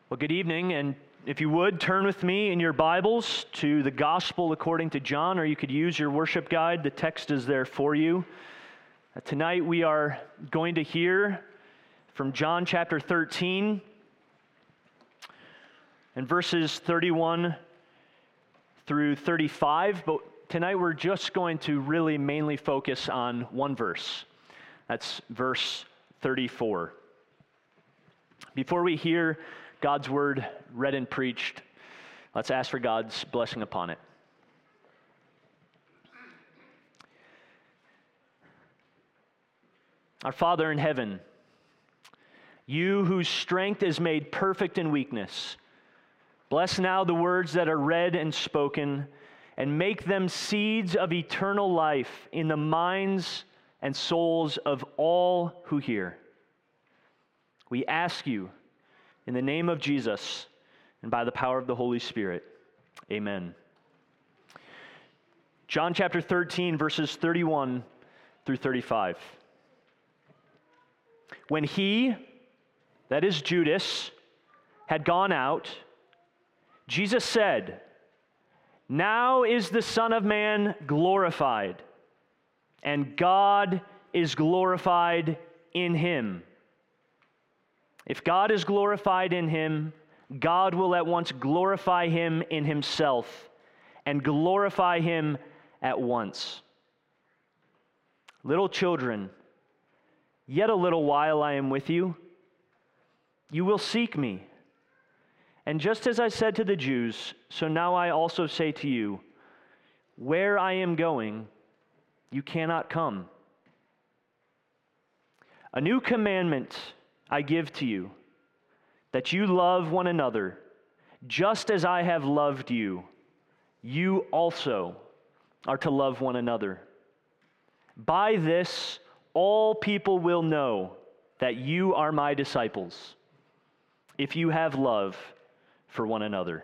Well, good evening, and if you would, turn with me in your Bibles to the Gospel according to John, or you could use your worship guide. The text is there for you. Tonight we are going to hear from John chapter 13 and verses 31 through 35, but tonight we're just going to really mainly focus on one verse. That's verse 34. Before we hear God's word read and preached, let's ask for God's blessing upon it. Our Father in heaven, you whose strength is made perfect in weakness, bless now the words that are read and spoken, and make them seeds of eternal life in the minds and souls of all who hear. We ask you, in the name of Jesus, and by the power of the Holy Spirit, amen. John chapter 13, verses 31 through 35. When he, that is Judas, had gone out, Jesus said, "Now is the Son of Man glorified, and God is glorified in him. If God is glorified in him, God will at once glorify him in himself and glorify him at once. Little children, yet a little while I am with you. You will seek me. And just as I said to the Jews, so now I also say to you, where I am going, you cannot come. A new commandment I give to you, that you love one another, just as I have loved you. You also are to love one another. By this, all people will know that you are my disciples, if you have love for one another."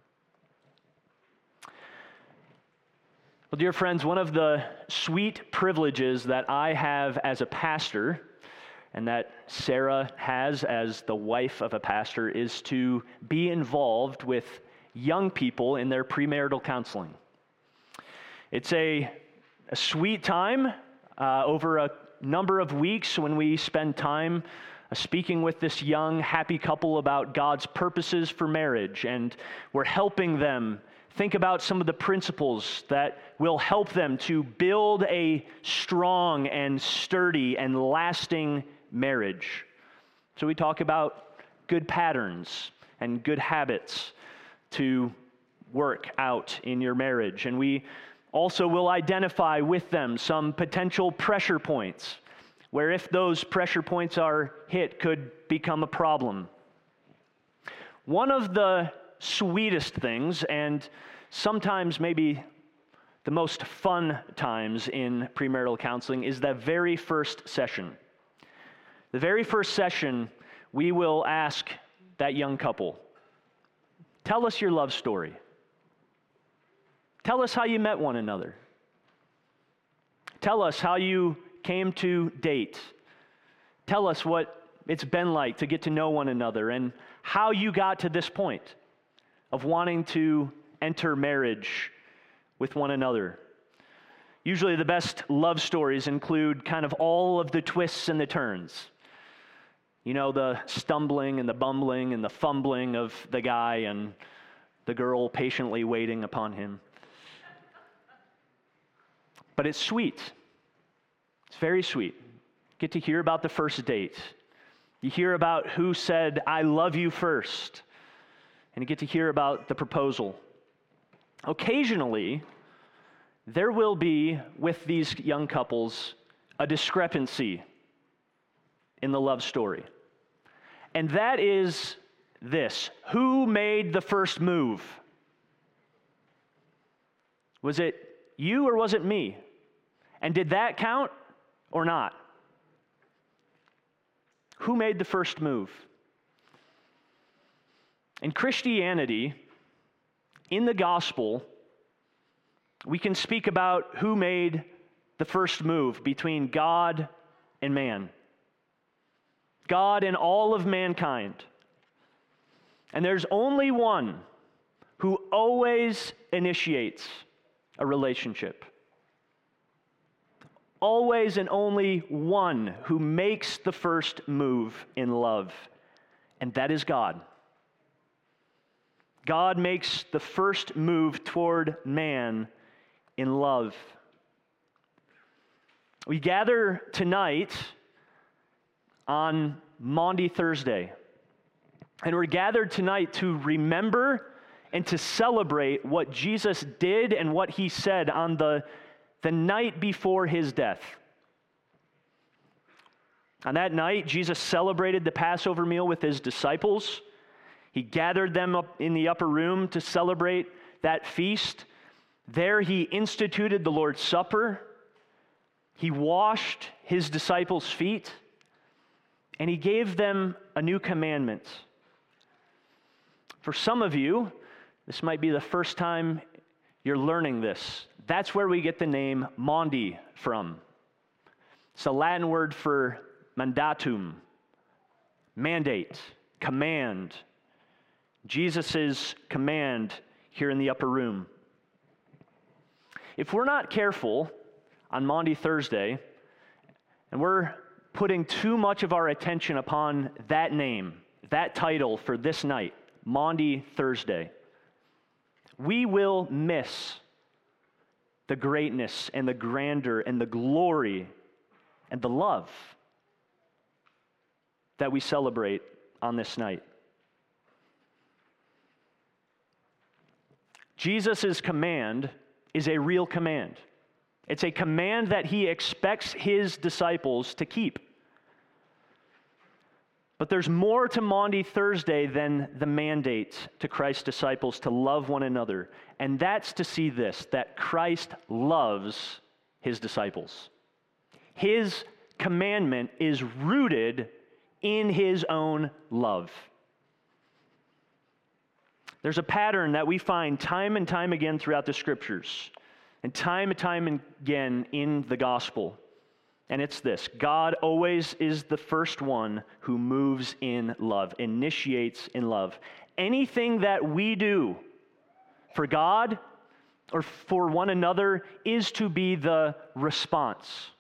Well, dear friends, one of the sweet privileges that I have as a pastor, and that Sarah has as the wife of a pastor, is to be involved with young people in their premarital counseling. It's a sweet time over a number of weeks when we spend time speaking with this young, happy couple about God's purposes for marriage, and we're helping them think about some of the principles that will help them to build a strong and sturdy and lasting marriage. So we talk about good patterns and good habits to work out in your marriage. And we also will identify with them some potential pressure points, where if those pressure points are hit, could become a problem. One of the sweetest things, and sometimes maybe the most fun times in premarital counseling, is that very first session. The very first session, we will ask that young couple, tell us your love story. Tell us how you met one another. Tell us how you came to date. Tell us what it's been like to get to know one another and how you got to this point of wanting to enter marriage with one another. Usually the best love stories include kind of all of the twists and the turns. You know, the stumbling and the bumbling and the fumbling of the guy and the girl patiently waiting upon him. But it's sweet. It's very sweet. Get to hear about the first date. You hear about who said, "I love you" first. And you get to hear about the proposal. Occasionally, there will be, with these young couples, a discrepancy in the love story. And that is this: who made the first move? Was it you or was it me? And did that count or not? Who made the first move? In Christianity, in the gospel, we can speak about who made the first move between God and man. God and all of mankind. And there's only one who always initiates a relationship. Always and only one who makes the first move in love, and that is God. God makes the first move toward man in love. We gather tonight on Maundy Thursday, and we're gathered tonight to remember and to celebrate what Jesus did and what he said on the night before his death. On that night, Jesus celebrated the Passover meal with his disciples. He gathered them up in the upper room to celebrate that feast. There he instituted the Lord's Supper. He washed his disciples' feet, and he gave them a new commandment. For some of you, this might be the first time you're learning this. That's where we get the name Maundy from. It's a Latin word for mandatum, mandate, command. Jesus' command here in the upper room. If we're not careful on Maundy Thursday, and we're putting too much of our attention upon that name, that title for this night, Maundy Thursday, we will miss the greatness and the grandeur and the glory and the love that we celebrate on this night. Jesus' command is a real command. It's a command that he expects his disciples to keep. But there's more to Maundy Thursday than the mandate to Christ's disciples to love one another. And that's to see this, that Christ loves his disciples. His commandment is rooted in his own love. There's a pattern that we find time and time again throughout the Scriptures, and time again in the gospel. And it's this: God always is the first one who moves in love, initiates in love. Anything that we do for God or for one another is to be the response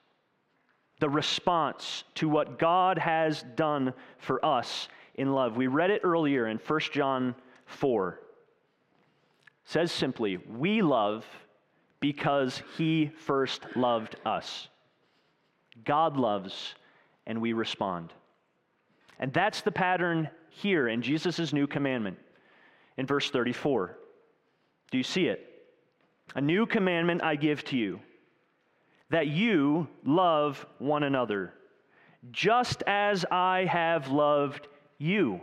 to what God has done for us in love. We read it earlier in 1 John 4. It says simply, we love because he first loved us. God loves, and we respond. And that's the pattern here in Jesus' new commandment in verse 34. Do you see it? A new commandment I give to you, that you love one another, just as I have loved you.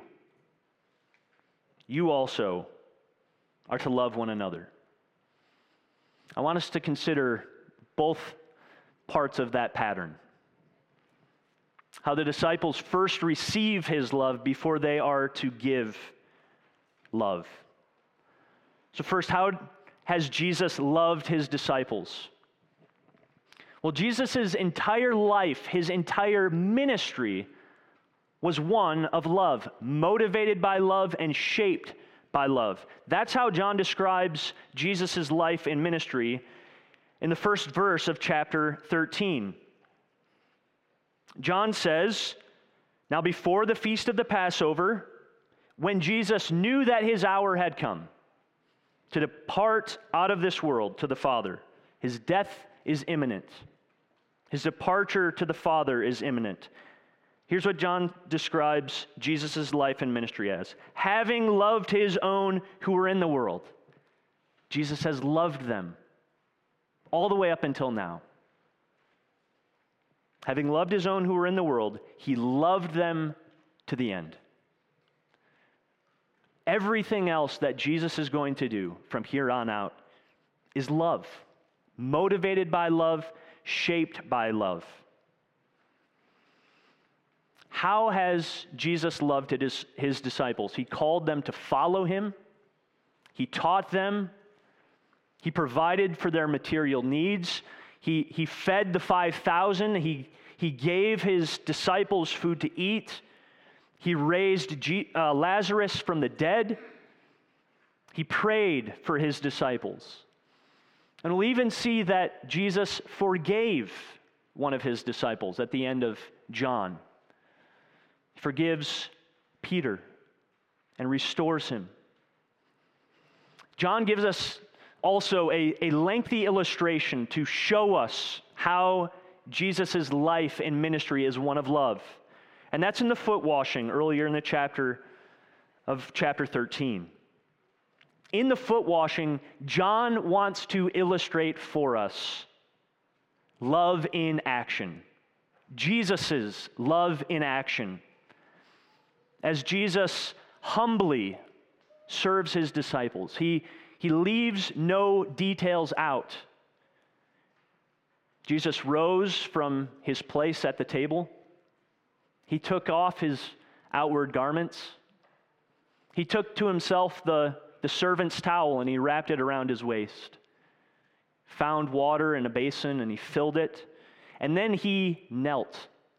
You also are to love one another. I want us to consider both parts of that pattern. How the disciples first receive his love before they are to give love. So first, how has Jesus loved his disciples? Well, Jesus' entire life, his entire ministry was one of love, motivated by love and shaped by love. That's how John describes Jesus' life and ministry in the first verse of chapter 13. John says, now before the feast of the Passover, when Jesus knew that his hour had come to depart out of this world to the Father, his death is imminent. His departure to the Father is imminent. Here's what John describes Jesus' life and ministry as. Having loved his own who were in the world, Jesus has loved them all the way up until now. Having loved his own who were in the world, he loved them to the end. Everything else that Jesus is going to do from here on out is love, motivated by love, shaped by love. How has Jesus loved his disciples? He called them to follow him. He taught them. He provided for their material needs. He fed the 5,000. He gave his disciples food to eat. He raised Lazarus from the dead. He prayed for his disciples. And we'll even see that Jesus forgave one of his disciples at the end of John. He forgives Peter and restores him. John gives us also a lengthy illustration to show us how Jesus' life and ministry is one of love. And that's in the foot washing earlier in the chapter 13. In the foot washing, John wants to illustrate for us love in action. Jesus' love in action. As Jesus humbly serves his disciples, he leaves no details out. Jesus rose from his place at the table. He took off his outward garments. He took to himself the servant's towel and he wrapped it around his waist. Found water in a basin and he filled it. And then he knelt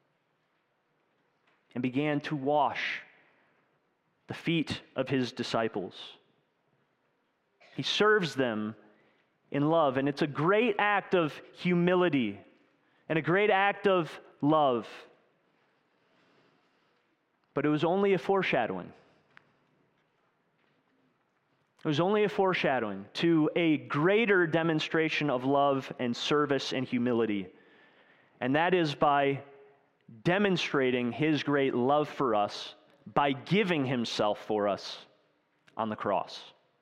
and began to wash the feet of his disciples. He serves them in love, and it's a great act of humility and a great act of love. But it was only a foreshadowing. It was only a foreshadowing to a greater demonstration of love and service and humility. And that is by demonstrating his great love for us by giving himself for us on the cross.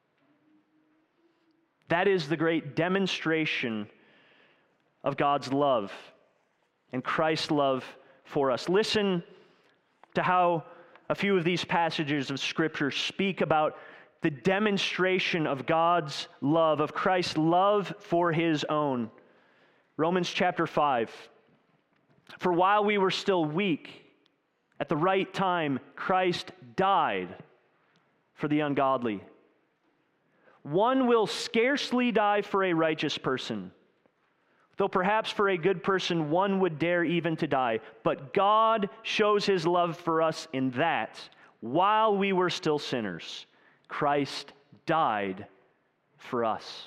That is the great demonstration of God's love and Christ's love for us. Listen to how a few of these passages of Scripture speak about the demonstration of God's love, of Christ's love for his own. Romans chapter 5. For while we were still weak, at the right time, Christ died for the ungodly. One will scarcely die for a righteous person, though perhaps for a good person one would dare even to die. But God shows his love for us in that, while we were still sinners, Christ died for us.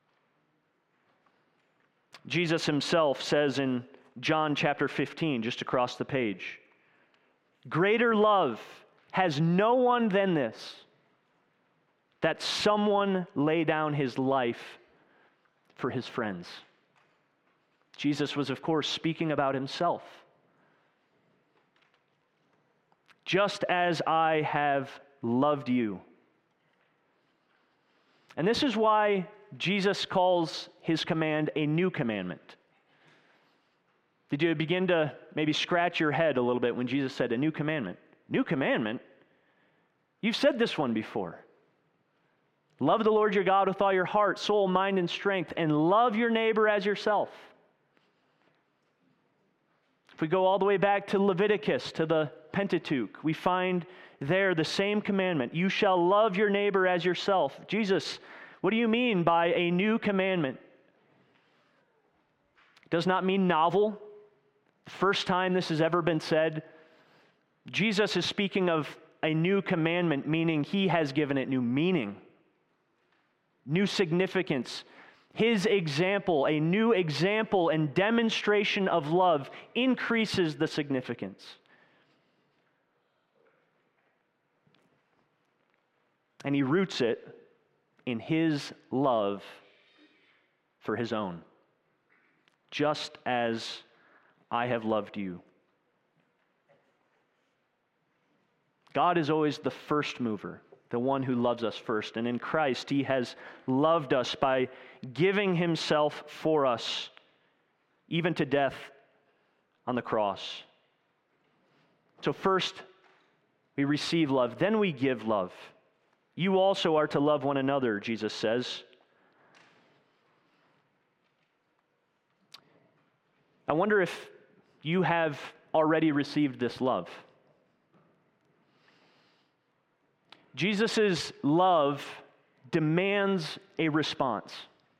Jesus himself says in John chapter 15, just across the page, greater love has no one than this, that someone lay down his life for his friends. Jesus was, of course, speaking about himself. Just as I have loved you. And this is why Jesus calls his command a new commandment. Did you begin to maybe scratch your head a little bit when Jesus said a new commandment? New commandment? You've said this one before. Love the Lord your God with all your heart, soul, mind, and strength, and love your neighbor as yourself. If we go all the way back to Leviticus, to the Pentateuch, we find there the same commandment. You shall love your neighbor as yourself. Jesus, what do you mean by a new commandment? It does not mean novel. The first time this has ever been said. Jesus is speaking of a new commandment, meaning he has given it new meaning, new significance. His example, a new example and demonstration of love, increases the significance. And he roots it in his love for his own. Just as I have loved you. God is always the first mover, the one who loves us first. And in Christ, he has loved us by giving himself for us, even to death on the cross. So first, we receive love, then we give love. You also are to love one another, Jesus says. I wonder if you have already received this love. Jesus' love demands a response.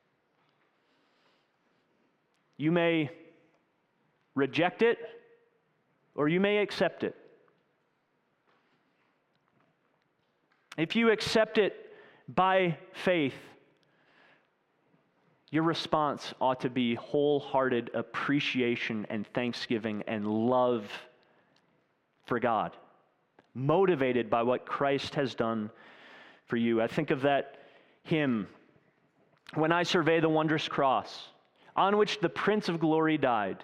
You may reject it, or you may accept it. if you accept it by faith, your response ought to be wholehearted appreciation and thanksgiving and love for God, motivated by what Christ has done for you. I think of that hymn, "When I survey the wondrous cross, on which the Prince of Glory died,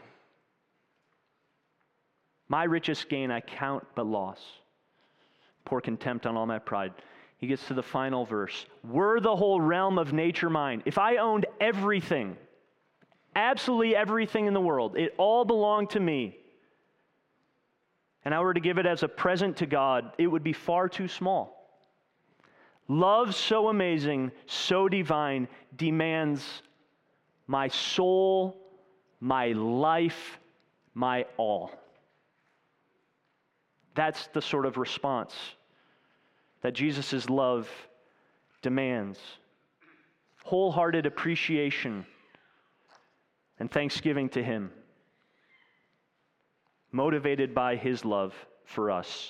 my richest gain I count but loss, pour contempt on all my pride." He gets to the final verse. "Were the whole realm of nature mine," if I owned everything, absolutely everything in the world, it all belonged to me, and I were to give it as a present to God, it would be far too small. Love so amazing, so divine, demands my soul, my life, my all. That's the sort of response that Jesus' love demands. Wholehearted appreciation and thanksgiving to Him, motivated by His love for us.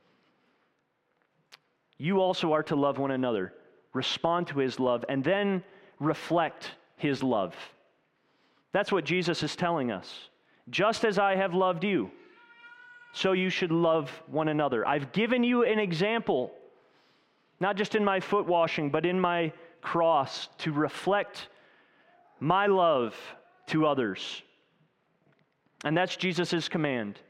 You also are to love one another, respond to His love, and then reflect His love. That's what Jesus is telling us. Just as I have loved you, so you should love one another. I've given you an example, not just in my foot washing, but in my cross, to reflect my love to others. And that's Jesus' command.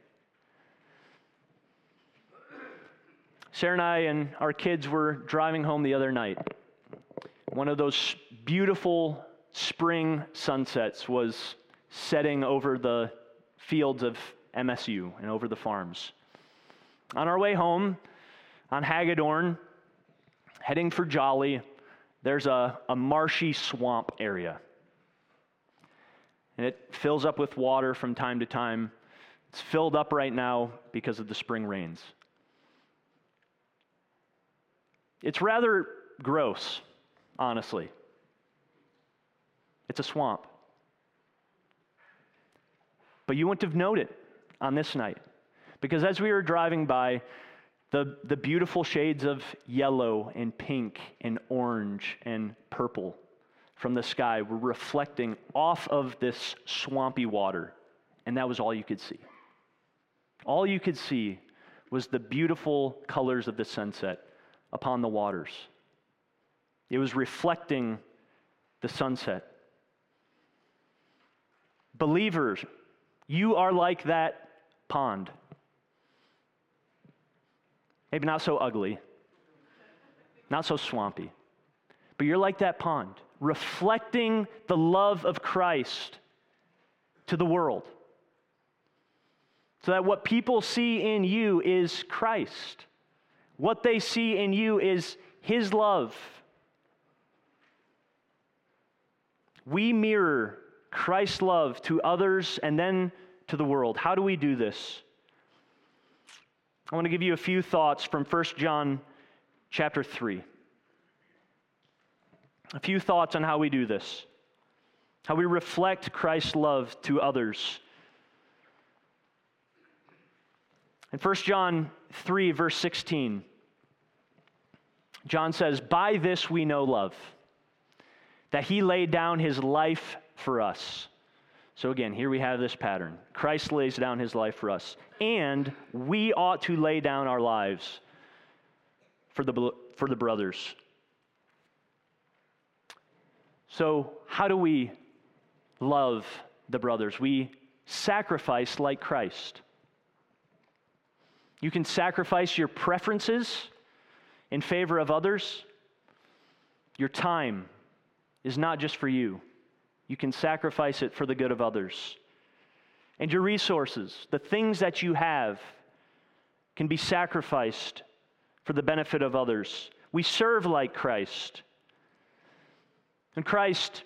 Sarah and I and our kids were driving home the other night. One of those beautiful spring sunsets was setting over the fields of MSU and over the farms. On our way home, on Hagedorn, heading for Jolly, there's a marshy swamp area. And it fills up with water from time to time. It's filled up right now because of the spring rains. It's rather gross, honestly. It's a swamp. But you wouldn't have known it on this night, because as we were driving by, the beautiful shades of yellow and pink and orange and purple from the sky were reflecting off of this swampy water, and that was all you could see. All you could see was the beautiful colors of the sunset upon the waters. It was reflecting the sunset. Believers, you are like that pond. Maybe not so ugly, not so swampy, but you're like that pond, reflecting the love of Christ to the world, so that what people see in you is Christ. What they see in you is His love. We mirror Christ's love to others and then to the world. How do we do this? I want to give you a few thoughts from 1 John chapter 3. A few thoughts on how we do this, how we reflect Christ's love to others. In 1 John 3, verse 16, John says, "By this we know love, that He laid down His life for us." So again, here we have this pattern. Christ lays down His life for us, and we ought to lay down our lives for the brothers. So how do we love the brothers? We sacrifice like Christ. You can sacrifice your preferences in favor of others. Your time is not just for you. You can sacrifice it for the good of others. And your resources, the things that you have, can be sacrificed for the benefit of others. We serve like Christ. And Christ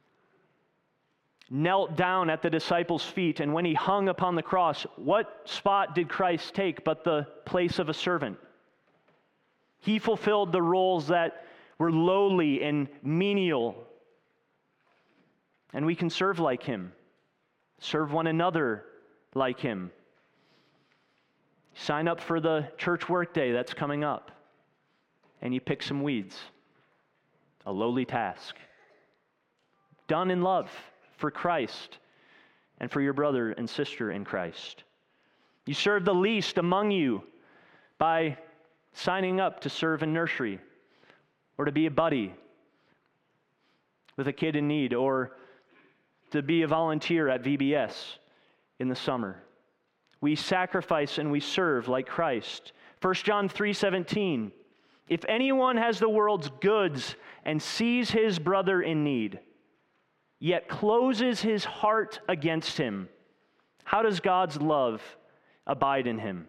knelt down at the disciples' feet, and when He hung upon the cross, what spot did Christ take but the place of a servant? He fulfilled the roles that were lowly and menial. And we can serve like Him, serve one another like Him. Sign up for the church workday that's coming up. and you pick some weeds. A lowly task. Done in love for Christ and for your brother and sister in Christ. You serve the least among you by signing up to serve in nursery or to be a buddy with a kid in need or to be a volunteer at VBS in the summer. We sacrifice and we serve like Christ. 1 John 3:17, if anyone has the world's goods and sees his brother in need, yet closes his heart against him, how does God's love abide in him?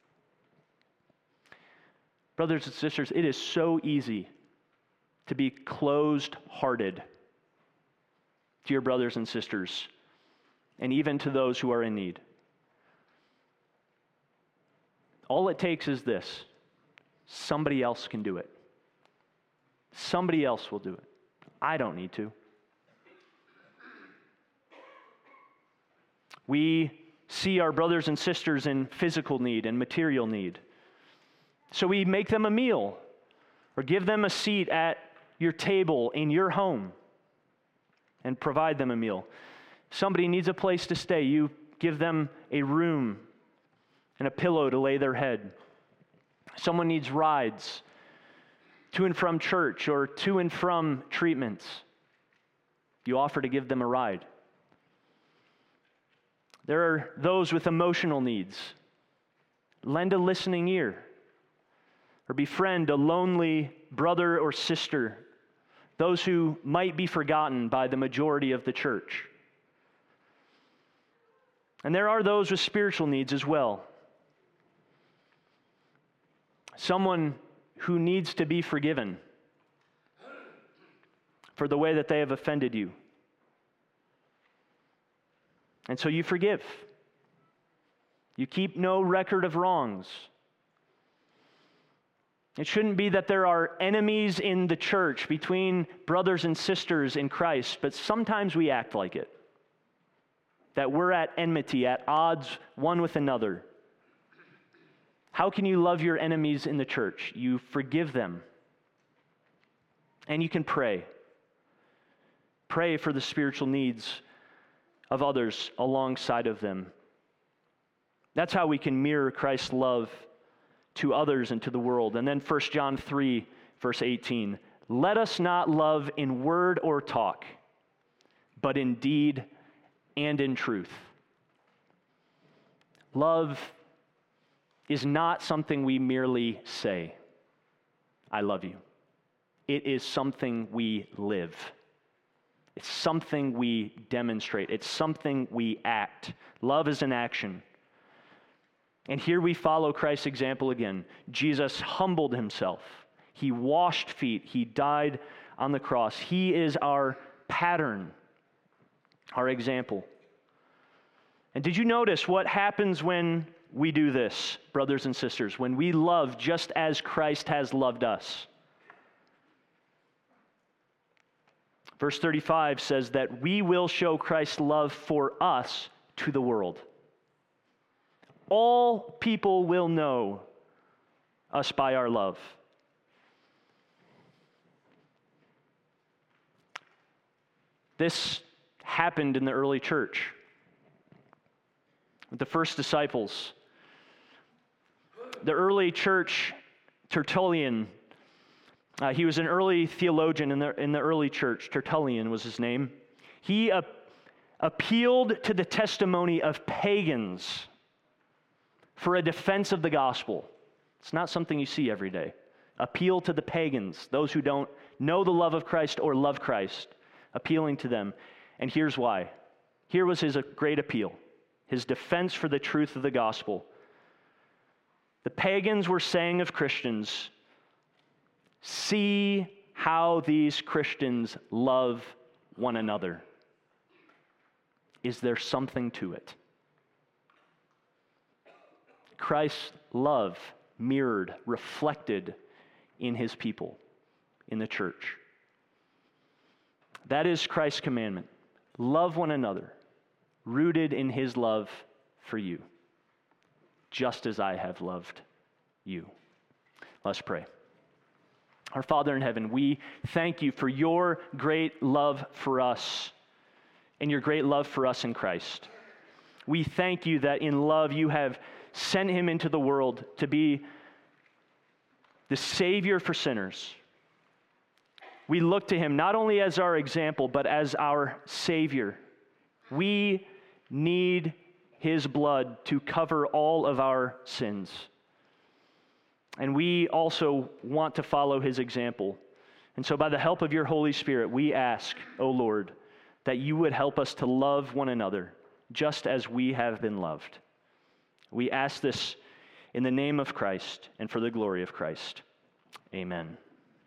Brothers and sisters, it is so easy to be closed-hearted to your brothers and sisters, and even to those who are in need. All it takes is this: somebody else can do it. Somebody else will do it. I don't need to. We see our brothers and sisters in physical need and material need. So we make them a meal or give them a seat at your table in your home and provide them a meal. Somebody needs a place to stay. You give them a room and a pillow to lay their head. Someone needs rides to and from church or to and from treatments. You offer to give them a ride. There are those with emotional needs. Lend a listening ear or befriend a lonely brother or sister, those who might be forgotten by the majority of the church. And there are those with spiritual needs as well. Someone who needs to be forgiven for the way that they have offended you. And so you forgive. You keep no record of wrongs. It shouldn't be that there are enemies in the church between brothers and sisters in Christ, but sometimes we act like it. That we're at enmity, at odds one with another. How can you love your enemies in the church? You forgive them. And you can pray. Pray for the spiritual needs of others alongside of them. That's how we can mirror Christ's love to others and to the world. And then 1 John 3, verse 18. Let us not love in word or talk, but in deed and in truth. Love is not something we merely say, I love you. It is something we live. It's something we demonstrate. It's something we act. Love is an action. And here we follow Christ's example again. Jesus humbled himself. He washed feet. He died on the cross. He is our pattern, our example. And did you notice what happens when we do this, brothers and sisters? When we love just as Christ has loved us. Verse 35 says that we will show Christ's love for us to the world. All people will know us by our love. This happened in the early church with the first disciples. The early church, Tertullian, he was an early theologian in the early church. Tertullian was his name. He appealed to the testimony of pagans for a defense of the gospel. It's not something you see every day. Appeal to the pagans, those who don't know the love of Christ or love Christ, appealing to them. And here's why. Here was his great appeal, his defense for the truth of the gospel. The pagans were saying of Christians, see how these Christians love one another. Is there something to it? Christ's love mirrored, reflected in his people, in the church. That is Christ's commandment. Love one another, rooted in his love for you, just as I have loved you. Let's pray. Our Father in heaven, we thank you for your great love for us and your great love for us in Christ. We thank you that in love you have sent him into the world to be the Savior for sinners. We look to him not only as our example, but as our Savior. We need his blood to cover all of our sins. And we also want to follow his example. And so by the help of your Holy Spirit, we ask, O Lord, that you would help us to love one another just as we have been loved. We ask this in the name of Christ and for the glory of Christ. Amen.